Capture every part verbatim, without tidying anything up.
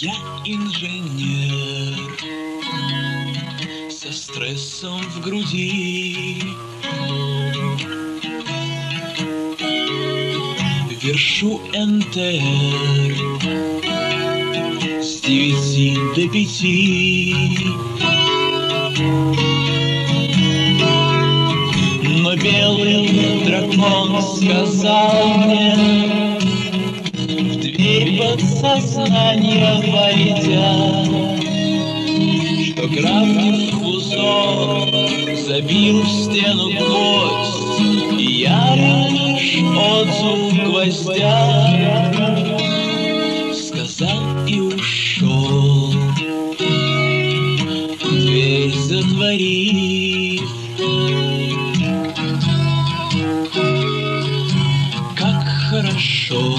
Я инженер со стрессом в груди, вершу эн тэ эр с девяти до пяти. Но белый дракон сказал мне, в дверь подсознания войдя, что граф диффузор забил в стену гвоздь, и я лишь отзыв гвоздя, сказал и ушел, дверь затворив. Как хорошо,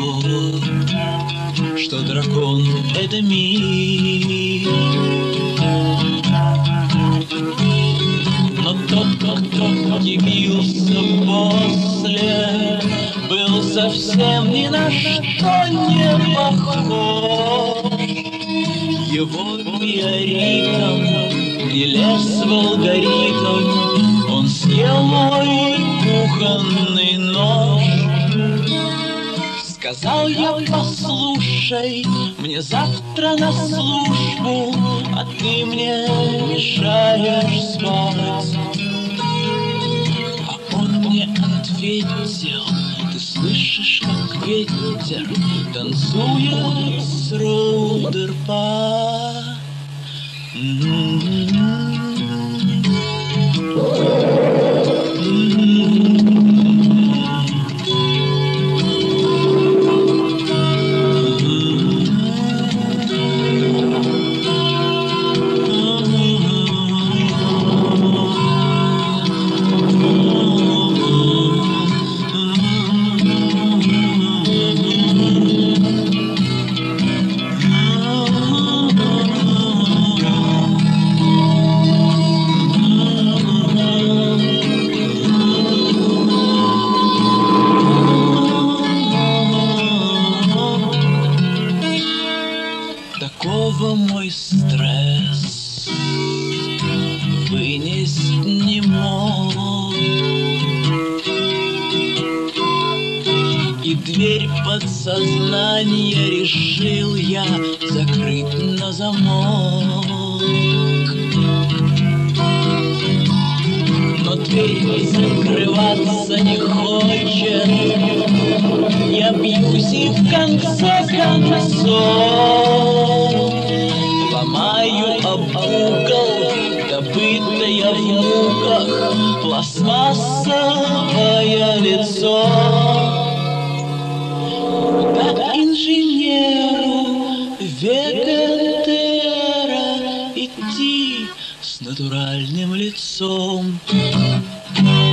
что дракон — это мир. Но тот, кто явился после, был совсем ни на что не похож. Его биоритм не лез в алгоритм, он съел мой кухонный нож. Сказал я: послушай, мне завтра на службу, а ты мне мешаешь спать. А он мне ответил: ты слышишь, как ветер танцует с Рудерпа. Такого мой стресс вынести не мог, и дверь подсознания решил я закрыть на замок. Но дверь закрываться не хочет, я бьюсь и в конце концов ломаю об угол добытое в муках пластмассовое лицо. Куда инженеру вегетера идти с натуральным лицом?